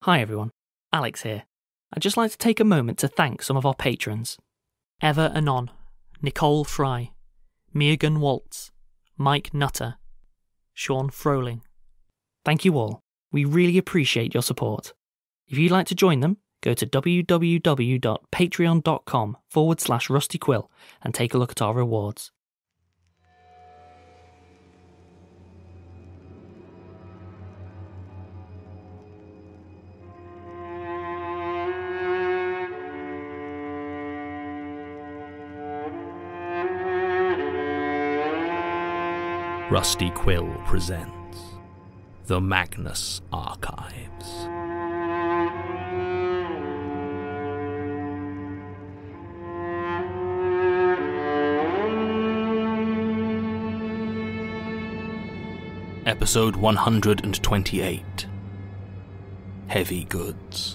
Hi everyone, Alex here. I'd just like to take a moment to thank some of our patrons. Ever Anon, Nicole Fry, Megan Waltz, Mike Nutter, Sean Froling. Thank you all. We really appreciate your support. If you'd like to join them, go to www.patreon.com/rustyquill and take a look at our rewards. Rusty Quill presents The Magnus Archives. Episode 128. Heavy Goods.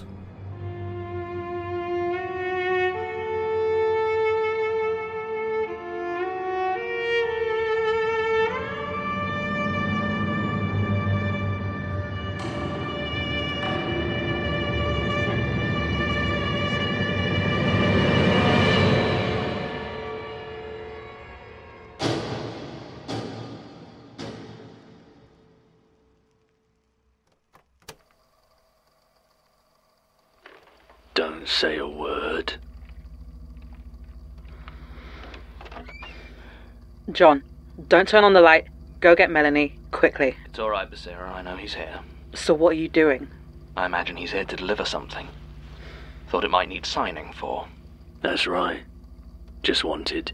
Don't say a word. John, don't turn on the light. Go get Melanie, quickly. It's all right, Becerra. I know he's here. So what are you doing? I imagine he's here to deliver something. Thought it might need signing for. That's right. Just wanted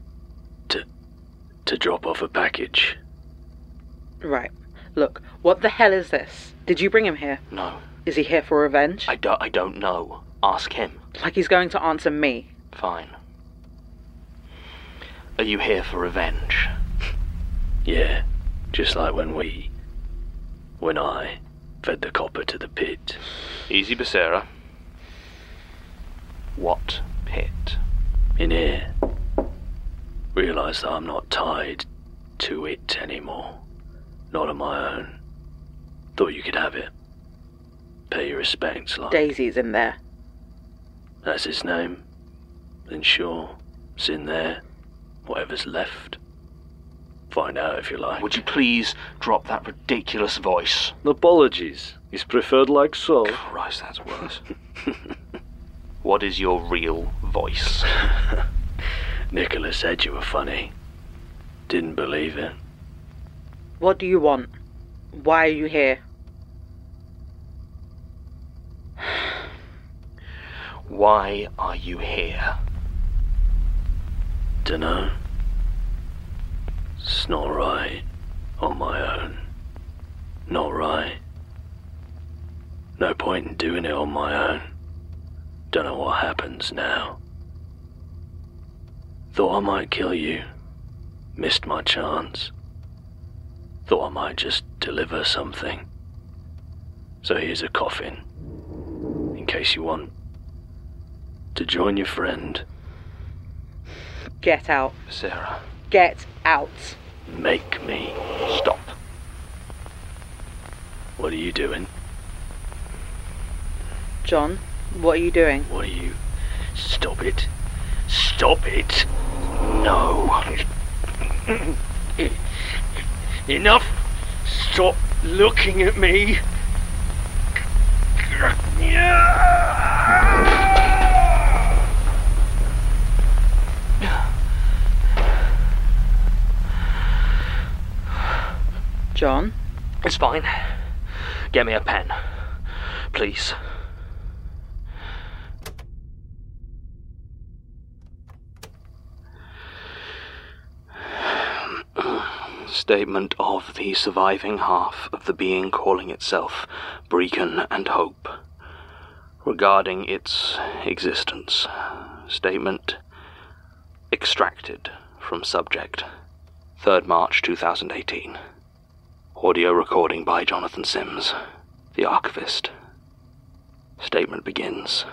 to drop off a package. Right. Look, what the hell is this? Did you bring him here? No. Is he here for revenge? I don't know. Ask him. Like he's going to answer me. Fine. Are you here for revenge? Yeah. Just like when I fed the copper to the pit. Easy, Becerra. What pit? In here. Realise that I'm not tied to it anymore. Not on my own. Thought you could have it. Pay your respects, like. Daisy's in there. That's its name. Then sure, it's in there. Whatever's left. Find out if you like. Would you please drop that ridiculous voice? Apologies. It's preferred like so. Christ, that's worse. What is your real voice? Nicholas said you were funny. Didn't believe it. What do you want? Why are you here? Why are you here? Dunno. It's not right on my own. Not right. No point in doing it on my own. Don't know what happens now. Thought I might kill you. Missed my chance. Thought I might just deliver something. So here's a coffin. In case you want to join your friend. Get out. Sarah. Get out. Make me stop. What are you doing? John, what are you doing? What are you... Stop it. Stop it. No. Enough. Stop looking at me. John? It's fine. Get me a pen. Please. Statement of the surviving half of the being calling itself Brecon and Hope. Regarding its existence. Statement extracted from subject. 3rd March 2018. Audio recording by Jonathan Sims, the archivist. Statement begins.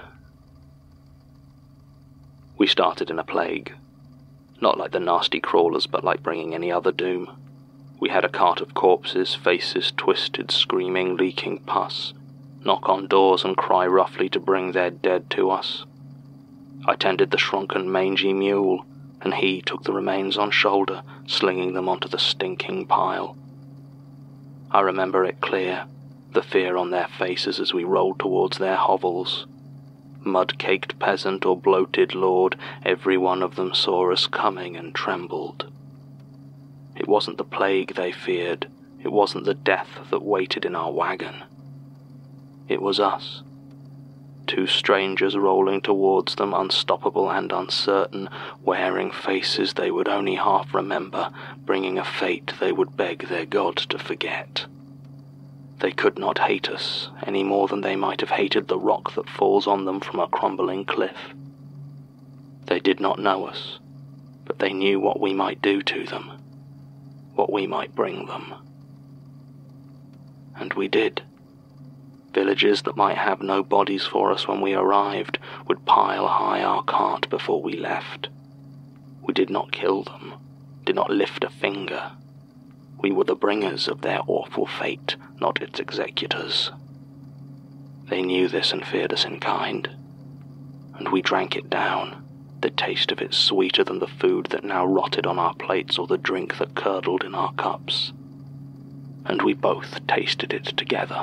We started in a plague. Not like the nasty crawlers, but like bringing any other doom. We had a cart of corpses, faces twisted, screaming, leaking pus. knock on doors and cry roughly to bring their dead to us. I tended the shrunken, mangy mule, and he took the remains on shoulder, slinging them onto the stinking pile. I remember it clear, the fear on their faces as we rolled towards their hovels. Mud-caked peasant or bloated lord, every one of them saw us coming and trembled. It wasn't the plague they feared, it wasn't the death that waited in our wagon. It was us. Two strangers rolling towards them, unstoppable and uncertain, wearing faces they would only half remember, bringing a fate they would beg their God to forget. They could not hate us, any more than they might have hated the rock that falls on them from a crumbling cliff. They did not know us, but they knew what we might do to them, what we might bring them. And we did. Villages that might have no bodies for us when we arrived would pile high our cart before we left. We did not kill them, did not lift a finger. We were the bringers of their awful fate, not its executors. They knew this and feared us in kind, and we drank it down, the taste of it sweeter than the food that now rotted on our plates or the drink that curdled in our cups. And we both tasted it together.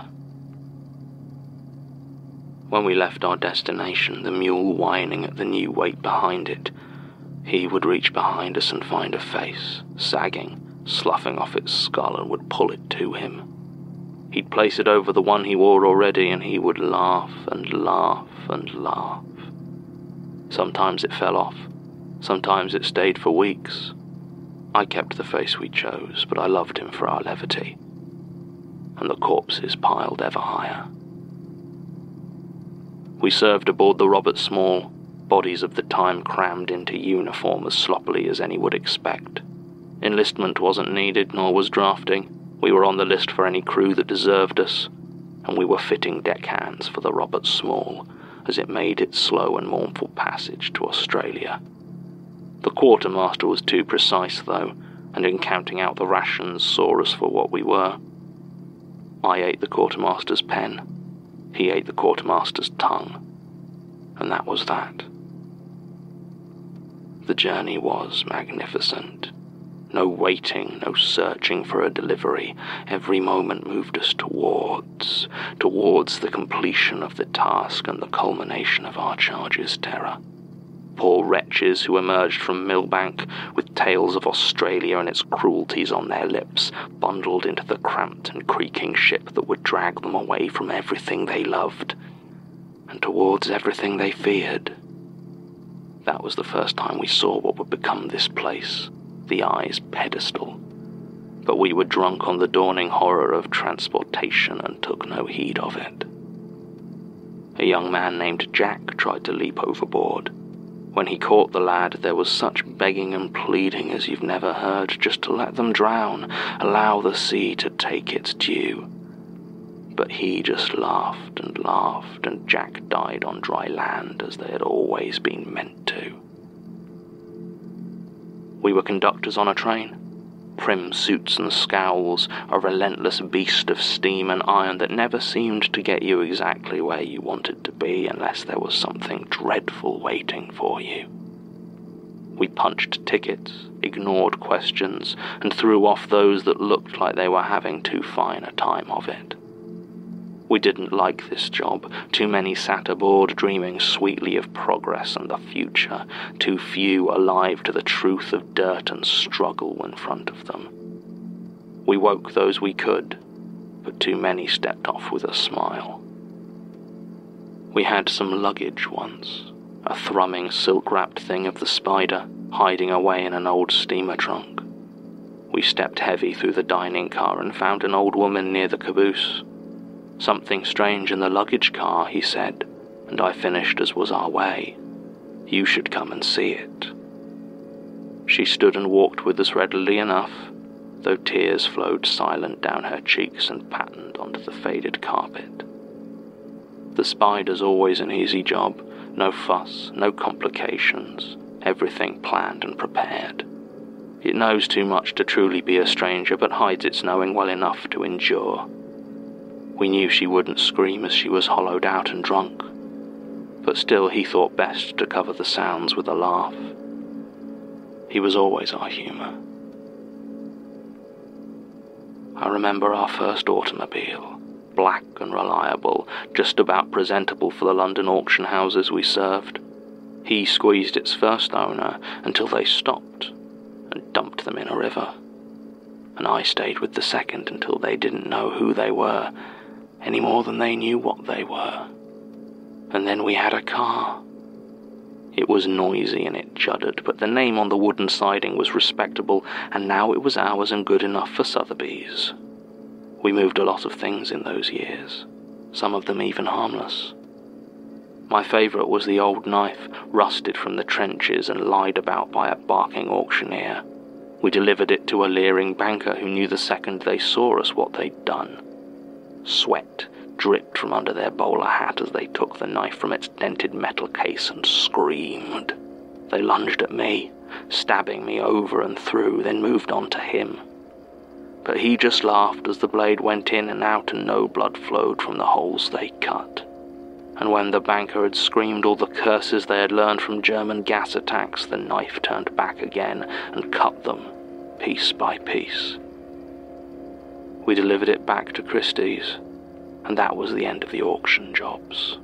When we left our destination, the mule whining at the new weight behind it, he would reach behind us and find a face, sagging, sloughing off its skull, and would pull it to him. He'd place it over the one he wore already, and he would laugh and laugh and laugh. Sometimes it fell off, sometimes it stayed for weeks. I kept the face we chose, but I loved him for our levity. And the corpses piled ever higher. We served aboard the Robert Small, bodies of the time crammed into uniform as sloppily as any would expect. Enlistment wasn't needed, nor was drafting. We were on the list for any crew that deserved us, and we were fitting deckhands for the Robert Small as it made its slow and mournful passage to Australia. The quartermaster was too precise, though, and in counting out the rations saw us for what we were. I ate the quartermaster's pen. He ate the quartermaster's tongue. And that was that. The journey was magnificent. No waiting, no searching for a delivery. Every moment moved us towards the completion of the task and the culmination of our charge's terror. Poor wretches who emerged from Millbank with tales of Australia and its cruelties on their lips, bundled into the cramped and creaking ship that would drag them away from everything they loved, and towards everything they feared. That was the first time we saw what would become this place, the Eye's pedestal. But we were drunk on the dawning horror of transportation and took no heed of it. A young man named Jack tried to leap overboard. When he caught the lad, there was such begging and pleading as you've never heard, just to let them drown, allow the sea to take its due. But he just laughed, and Jack died on dry land as they had always been meant to. We were conductors on a train. Prim suits and scowls, a relentless beast of steam and iron that never seemed to get you exactly where you wanted to be unless there was something dreadful waiting for you. We punched tickets, ignored questions, and threw off those that looked like they were having too fine a time of it. We didn't like this job. Too many sat aboard dreaming sweetly of progress and the future, too few alive to the truth of dirt and struggle in front of them. We woke those we could, but too many stepped off with a smile. We had some luggage once, a thrumming silk-wrapped thing of the Spider, hiding away in an old steamer trunk. We stepped heavy through the dining car and found an old woman near the caboose. "Something strange in the luggage car," he said, and I finished as was our way. "You should come and see it." She stood and walked with us readily enough, though tears flowed silent down her cheeks and patterned onto the faded carpet. The Spider's always an easy job, no fuss, no complications, everything planned and prepared. It knows too much to truly be a stranger, but hides its knowing well enough to endure. We knew she wouldn't scream as she was hollowed out and drunk, but still he thought best to cover the sounds with a laugh. He was always our humour. I remember our first automobile, black and reliable, just about presentable for the London auction houses we served. He squeezed its first owner until they stopped and dumped them in a river. And I stayed with the second until they didn't know who they were, any more than they knew what they were. And then we had a car. It was noisy and it juddered, but the name on the wooden siding was respectable, and now it was ours and good enough for Sotheby's. We moved a lot of things in those years, some of them even harmless. My favourite was the old knife, rusted from the trenches and lied about by a barking auctioneer. We delivered it to a leering banker who knew the second they saw us what they'd done. Sweat dripped from under their bowler hat as they took the knife from its dented metal case and screamed. They lunged at me, stabbing me over and through, then moved on to him. But he just laughed as the blade went in and out and no blood flowed from the holes they cut. And when the banker had screamed all the curses they had learned from German gas attacks, the knife turned back again and cut them, piece by piece. We delivered it back to Christie's, and that was the end of the auction jobs.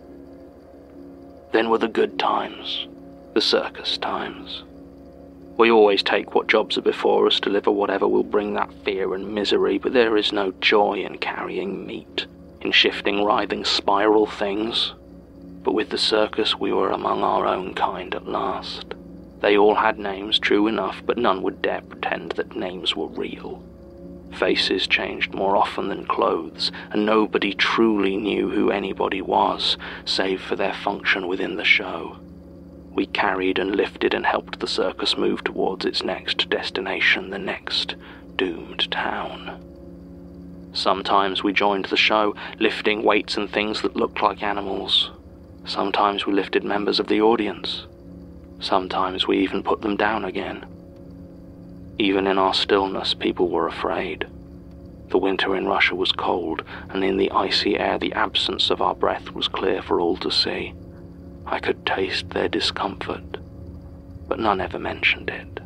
Then were the good times, the circus times. We always take what jobs are before us, deliver whatever will bring that fear and misery, but there is no joy in carrying meat, in shifting, writhing, spiral things. But with the circus we were among our own kind at last. They all had names, true enough, but none would dare pretend that names were real. Faces changed more often than clothes, and nobody truly knew who anybody was, save for their function within the show. We carried and lifted and helped the circus move towards its next destination, the next doomed town. Sometimes we joined the show, lifting weights and things that looked like animals. Sometimes we lifted members of the audience. Sometimes we even put them down again. Even in our stillness, people were afraid. The winter in Russia was cold, and in the icy air the absence of our breath was clear for all to see. I could taste their discomfort, but none ever mentioned it.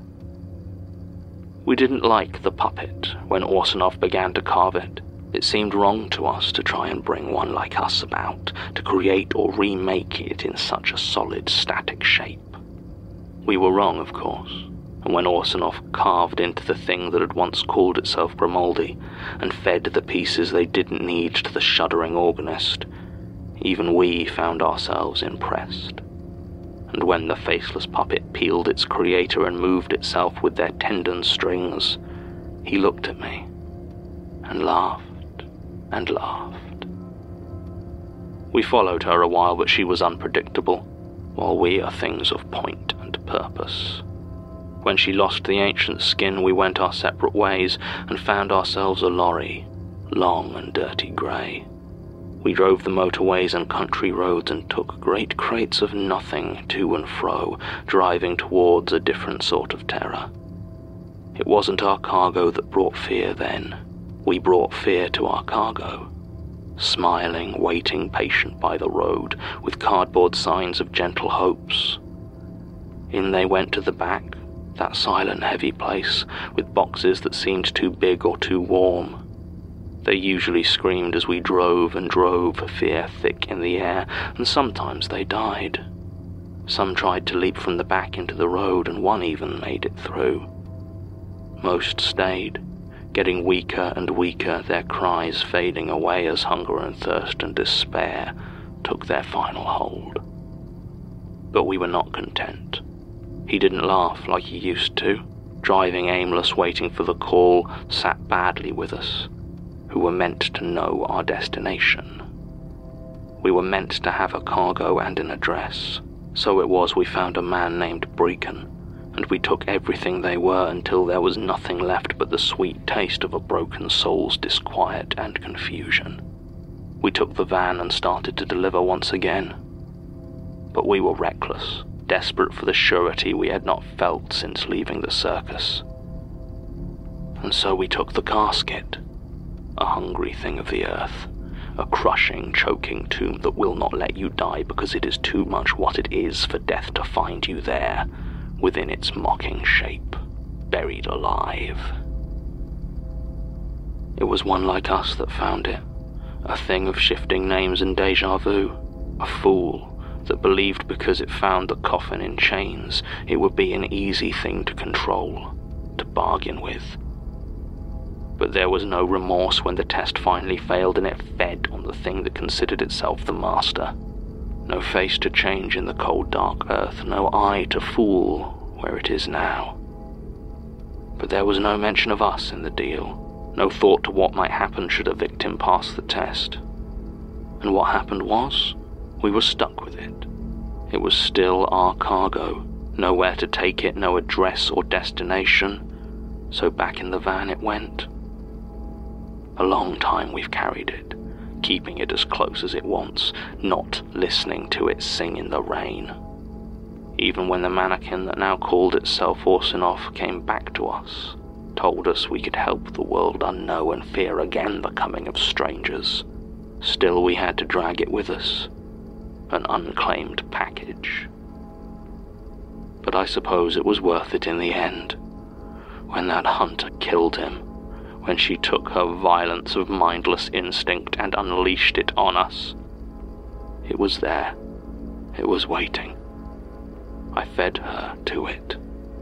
We didn't like the puppet when Orsanov began to carve it. It seemed wrong to us to try and bring one like us about, to create or remake it in such a solid, static shape. We were wrong, of course, and when Orsanov carved into the thing that had once called itself Grimaldi, and fed the pieces they didn't need to the shuddering organist, even we found ourselves impressed. And when the faceless puppet peeled its creator and moved itself with their tendon strings, he looked at me and laughed and laughed. We followed her a while, but she was unpredictable, while we are things of point and purpose. When she lost the ancient skin, we went our separate ways and found ourselves a lorry, long and dirty grey. We drove the motorways and country roads and took great crates of nothing to and fro, driving towards a different sort of terror. It wasn't our cargo that brought fear then. We brought fear to our cargo. Smiling, waiting, patient by the road, with cardboard signs of gentle hopes. In they went to the back, that silent, heavy place, with boxes that seemed too big or too warm. They usually screamed as we drove and drove, fear thick in the air, and sometimes they died. Some tried to leap from the back into the road, and one even made it through. Most stayed, getting weaker and weaker, their cries fading away as hunger and thirst and despair took their final hold. But we were not content. He didn't laugh like he used to, driving aimless, waiting for the call, sat badly with us, who were meant to know our destination. We were meant to have a cargo and an address, so it was we found a man named Brecon, and we took everything they were until there was nothing left but the sweet taste of a broken soul's disquiet and confusion. We took the van and started to deliver once again. But we were reckless, desperate for the surety we had not felt since leaving the circus. And so we took the casket, a hungry thing of the earth, a crushing, choking tomb that will not let you die because it is too much what it is for death to find you there, within its mocking shape, buried alive. It was one like us that found it, a thing of shifting names and déjà vu, a fool that believed because it found the coffin in chains, it would be an easy thing to control, to bargain with. But there was no remorse when the test finally failed and it fed on the thing that considered itself the master. No face to change in the cold dark earth, no eye to fool where it is now. But there was no mention of us in the deal, no thought to what might happen should a victim pass the test. And what happened was, we were stuck with it. It was still our cargo, nowhere to take it, no address or destination, so back in the van it went. A long time we've carried it, keeping it as close as it wants, not listening to it sing in the rain. Even when the mannequin that now called itself Orsinov came back to us, told us we could help the world unknow and fear again the coming of strangers, still we had to drag it with us, an unclaimed package. But I suppose it was worth it in the end, when that hunter killed him, when she took her violence of mindless instinct and unleashed it on us. It was there. It was waiting. I fed her to it.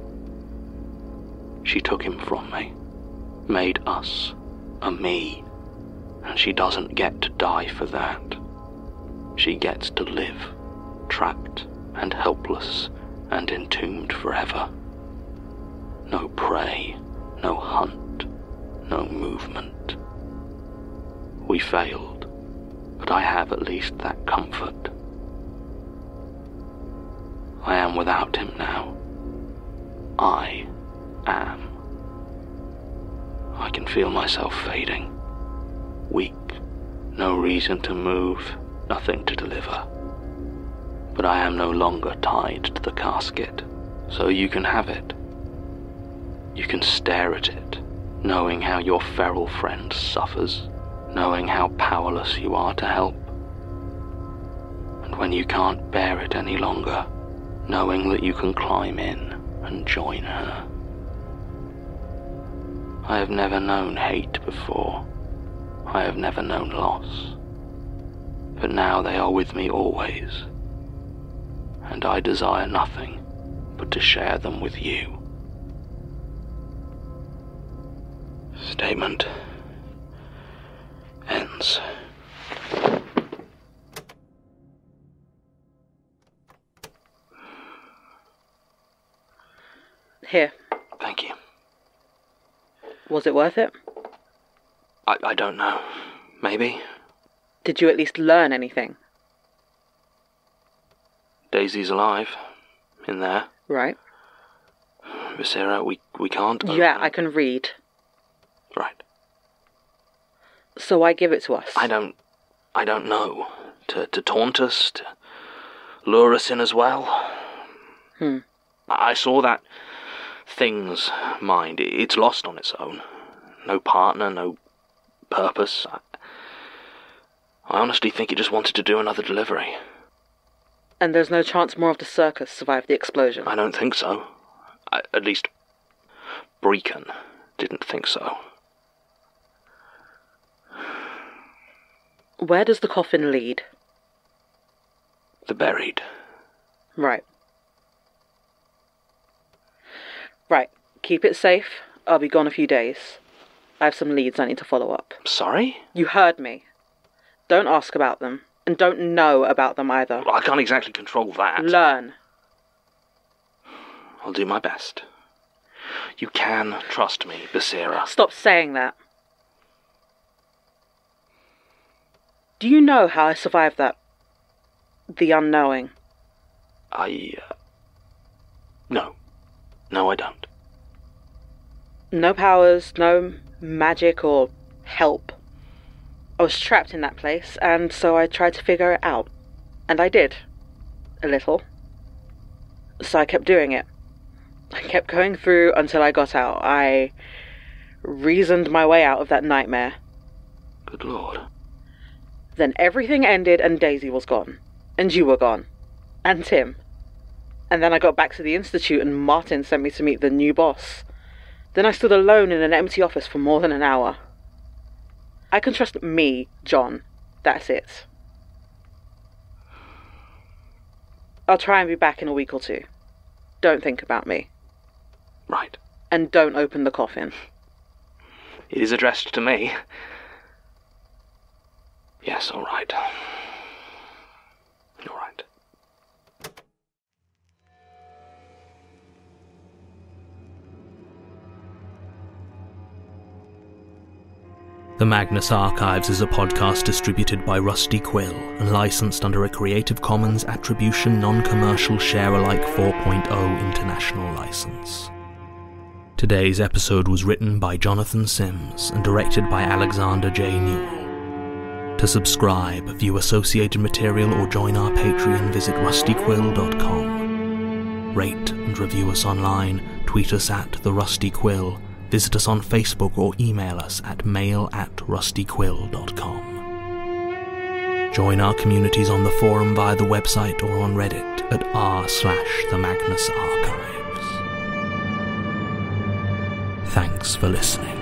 She took him from me, made us a me, and she doesn't get to die for that. She gets to live, trapped and helpless and entombed forever. No prey, no hunt, no movement. We failed, but I have at least that comfort. I am without him now. I am. I can feel myself fading. Weak, no reason to move, nothing to deliver. But I am no longer tied to the casket, so you can have it. You can stare at it, knowing how your feral friend suffers, knowing how powerless you are to help. And when you can't bear it any longer, knowing that you can climb in and join her. I have never known hate before. I have never known loss. But now they are with me always, and I desire nothing but to share them with you. Statement ends. Here. Thank you. Was it worth it? I don't know. Maybe. Did you at least learn anything? Daisy's alive. In there. Right. Viscera, we can't... Yeah, I can read. Right. So why give it to us? I don't know. To taunt us, to lure us in as well. I saw that thing's mind. It's lost on its own. No partner, no purpose. I honestly think it just wanted to do another delivery. And there's no chance more of the circus survived the explosion? I don't think so. At least, Brecon didn't think so. Where does the coffin lead? The buried. Right. Right. Keep it safe. I'll be gone a few days. I have some leads I need to follow up. Sorry? You heard me. Don't ask about them. And don't know about them either. Well, I can't exactly control that. Learn. I'll do my best. You can trust me, Basira. Stop saying that. Do you know how I survived that? The unknowing? No. No, I don't. No powers, no magic or help. I was trapped in that place, and so I tried to figure it out. And I did. A little. So I kept doing it. I kept going through until I got out. I reasoned my way out of that nightmare. Good Lord. Then everything ended and Daisy was gone. And you were gone. And Tim. And then I got back to the Institute and Martin sent me to meet the new boss. Then I stood alone in an empty office for more than an hour. I can trust me, John. That's it. I'll try and be back in a week or two. Don't think about me. Right. And don't open the coffin. It is addressed to me. Yes, all right. All right. The Magnus Archives is a podcast distributed by Rusty Quill and licensed under a Creative Commons Attribution Non-Commercial Share-alike 4.0 international license. Today's episode was written by Jonathan Sims and directed by Alexander J. Newell. To subscribe, view associated material or join our Patreon, visit rustyquill.com. Rate and review us online, tweet us at The Rusty Quill, visit us on Facebook or email us at mail@rustyquill.com. Join our communities on the forum via the website or on Reddit at r/The Magnus Archives. Thanks for listening.